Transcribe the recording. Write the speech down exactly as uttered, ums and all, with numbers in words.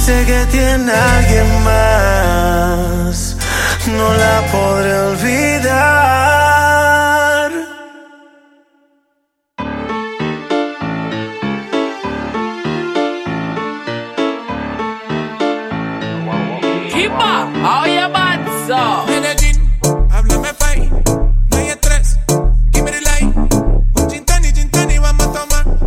Sé que tiene a alguien más, no la podré olvidar. Keep up, all your bad so.